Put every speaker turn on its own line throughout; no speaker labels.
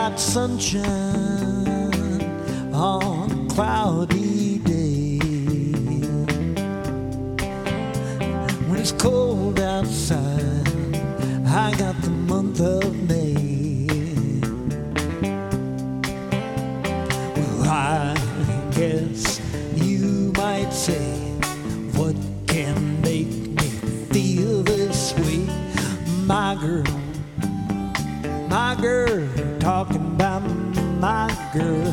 got sunshine on a cloudy day. When it's cold outside, I got the month of May. Well, I guess you might say, what can make me feel this way? My girl, talking about my girl.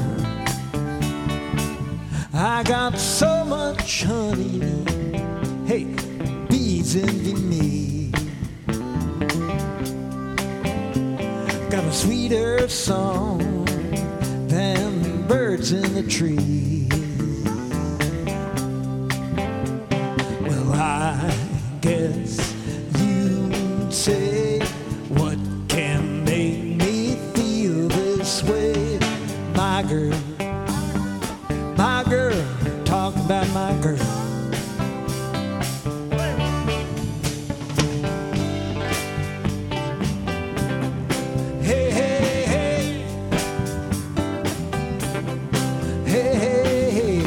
I got so much honey, hey, bees envy me. Got a sweeter song than birds in the trees. Well, I guess you'd say, what can make me feel this way? My girl, talk about my girl. Hey, hey, hey. Hey, hey, hey.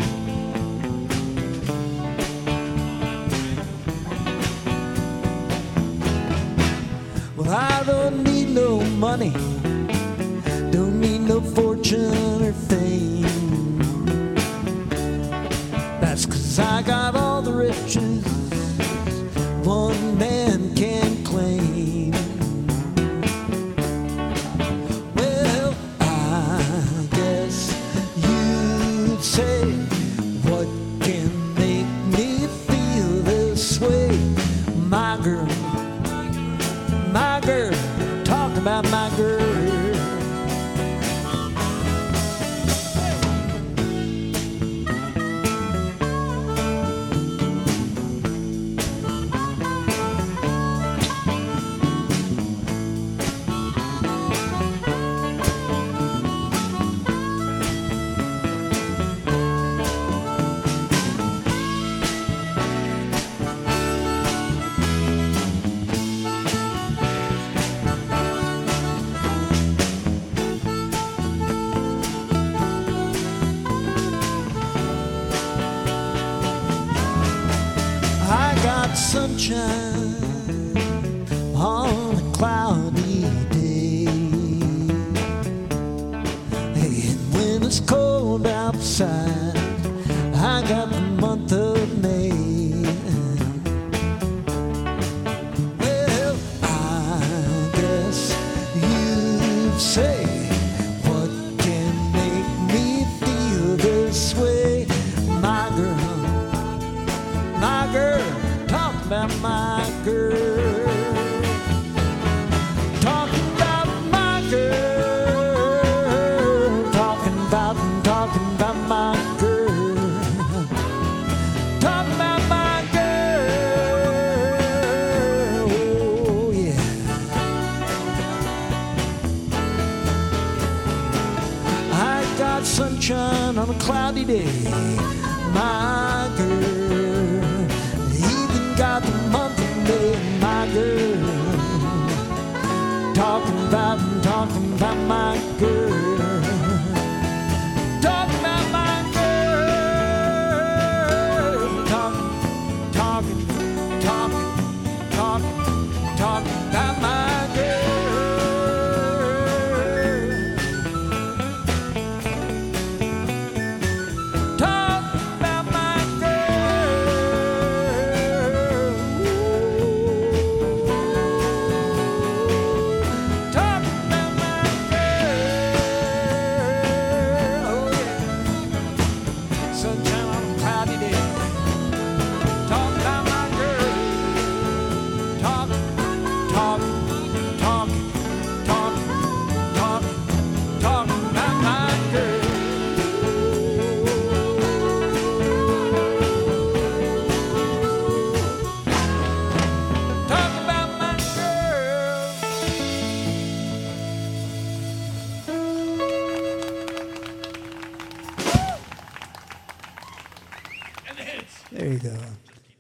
Well, I don't need no money, don't need no fortune or fame. That's 'cause I got all the riches one man can claim. Well, I guess you'd say, what can make me feel this way? My girl, talk about my girl. I got sunshine on a cloudy day. Hey, and when it's cold outside, I got the month of May. Well, I guess you'd say, what can make me feel this way? My girl, talk about my girl. Talking about my girl. Talking about my girl. Talking about my girl. Oh, yeah. I got sunshine on a cloudy day. My girl, got the month of May, my girl. Talking about my girl. Talking about my girl. Talking about my girl. Talk about my girl. Talk about my girl. Oh, yeah. Sunshine on a cloudy day. Talk about my girl. Talk about my girl. Talk about my girl.
And the hits.
There you go.